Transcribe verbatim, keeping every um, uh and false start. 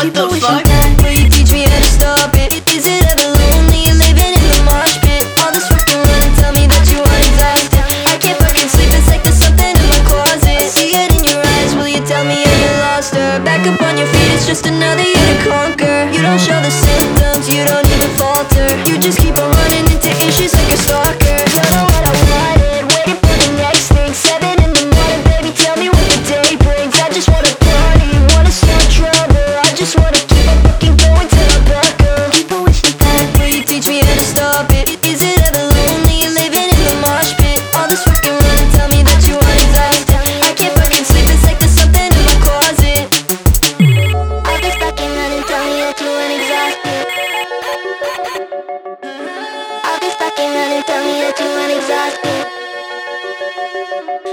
What the fuck? Will you teach me how to stop it? Is it ever lonely living in the mosh pit? All this fucking running, tell me that you aren't exhausted. I can't fucking sleep, it's like there's something in my closet. See it in your eyes, will you tell me how you lost her? Back up on your feet, it's just another year to conquer. You don't show the symptoms, you don't even falter. You just keep on running into issues like a stalker. Don't know what I wanted, waiting for the next thing. Seven in the morning, baby, tell me what the day brings. I just wanna party, wanna start trouble. I just wanna keep on fucking going till I buckle. Keep on wishing back, will you teach me how to stop it? Is it ever lonely living in the mosh pit? All this fucking running, tell me that you aren't exhausted. I can't fucking sleep, it's like there's something in my closet. All this fucking running, tell me that you aren't exhausted. All this fucking running, tell me that you aren't exhausted.